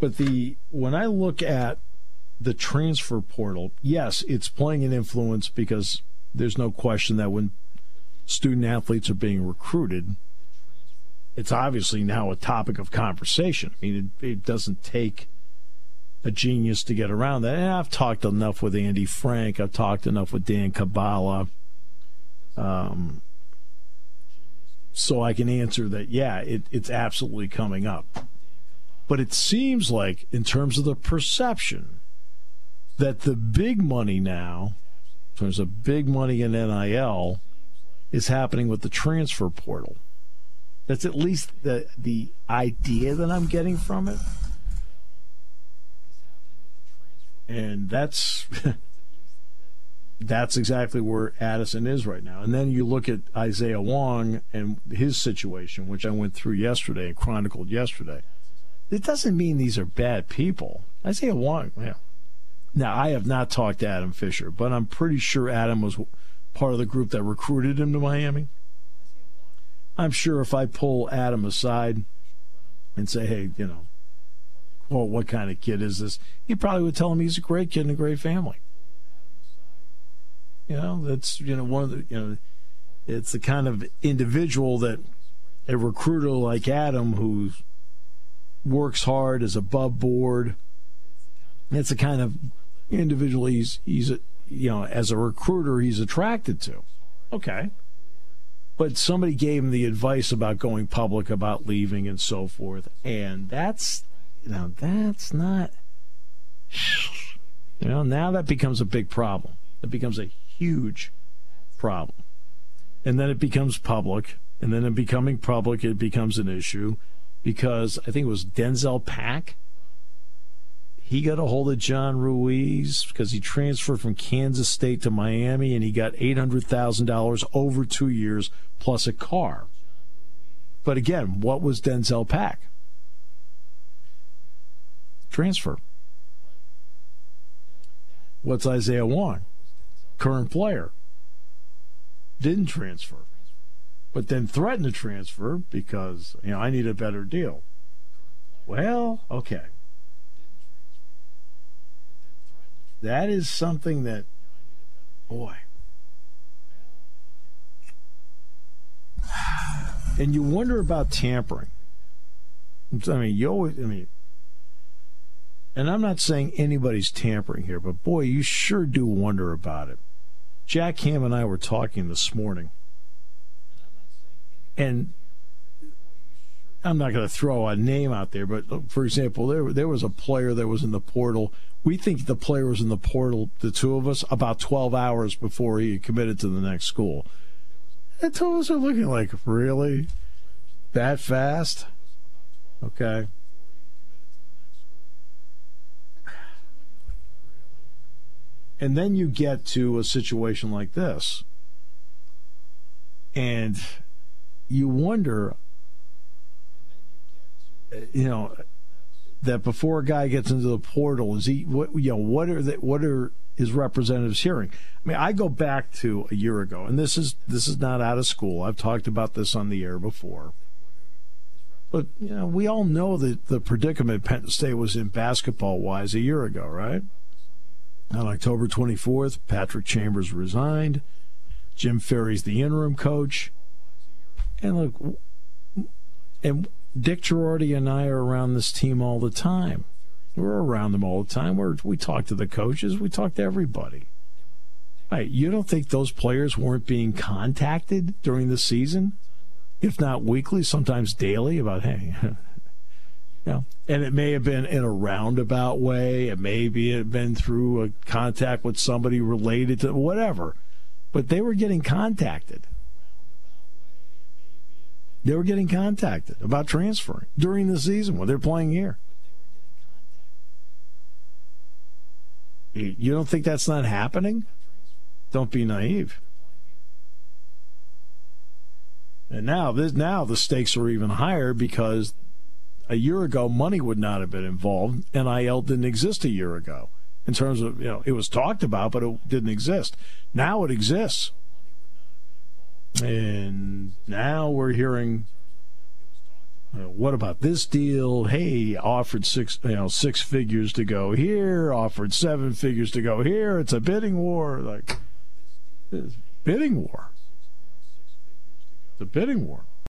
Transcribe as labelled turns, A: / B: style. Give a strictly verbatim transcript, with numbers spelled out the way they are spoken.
A: But the when I look at the transfer portal, yes, it's playing an influence because there's no question that when student athletes are being recruited, it's obviously now a topic of conversation. I mean, it, it doesn't take a genius to get around that. And I've talked enough with Andy Frank. I've talked enough with Dan Kabbalah. Um, so I can answer that, yeah, it, it's absolutely coming up. But it seems like, in terms of the perception, that the big money now, in terms of big money in N I L, is happening with the transfer portal. That's at least the the idea that I'm getting from it. And that's that's exactly where Addison is right now. And then you look at Isaiah Wong and his situation, which I went through yesterday and chronicled yesterday. It doesn't mean these are bad people. Isaiah Wong, yeah. Now, I have not talked to Adam Fisher, but I'm pretty sure Adam was part of the group that recruited him to Miami. I'm sure if I pull Adam aside and say, hey, you know, well, what kind of kid is this? He probably would tell him he's a great kid in a great family. You know, that's, you know, one of the, you know, it's the kind of individual that a recruiter like Adam who works hard, is above board. It's the kind of individual he's, he's a, you know, as a recruiter, he's attracted to. Okay. But somebody gave him the advice about going public, about leaving and so forth. And that's, you know, that's not, you know, now that becomes a big problem. It becomes a huge problem. And then it becomes public. And then in becoming public, it becomes an issue because I think it was Denzel Pack. He got a hold of John Ruiz because he transferred from Kansas State to Miami, and he got eight hundred thousand dollars over two years plus a car. But again, what was Denzel Pack? Transfer. What's Isaiah Wong? Current player. Didn't transfer. But then threatened to transfer because, you know, I need a better deal. Well, okay. That is something that, boy. And you wonder about tampering. I mean, you always, I mean, and I'm not saying anybody's tampering here, but boy, you sure do wonder about it. Jack Ham and I were talking this morning, and I'm not going to throw a name out there, but for example, there there was a player that was in the portal. We think the player was in the portal, the two of us, about twelve hours before he committed to the next school. And two of us are looking like, really? That fast? Okay. And then you get to a situation like this, and you wonder, you know, that before a guy gets into the portal, is he, what, you know, what are the, what are his representatives hearing? I mean, I go back to a year ago, and this is this is not out of school. I've talked about this on the air before. But, you know, we all know that the predicament Penn State was in basketball-wise a year ago, right? On October twenty-fourth, Patrick Chambers resigned. Jim Ferry's the interim coach. And look, and Dick Girardi and I are around this team all the time. We're around them all the time. We're, we talk to the coaches. We talk to everybody. Right, you don't think those players weren't being contacted during the season? If not weekly, sometimes daily, about, hey, you know, and it may have been in a roundabout way. It may be have been through a contact with somebody related to whatever. But they were getting contacted. They were getting contacted about transferring during the season when they're playing here. You don't think that's not happening? Don't be naive. And now, this, now the stakes are even higher because a year ago, money would not have been involved. N I L didn't exist a year ago. In terms of, you know, it was talked about, but it didn't exist. Now it exists. And now we're hearing Uh, what about this deal? Hey, offered six, you know, six figures to go here. Offered seven figures to go here. It's a bidding war. Like, it's bidding war. It's a bidding war.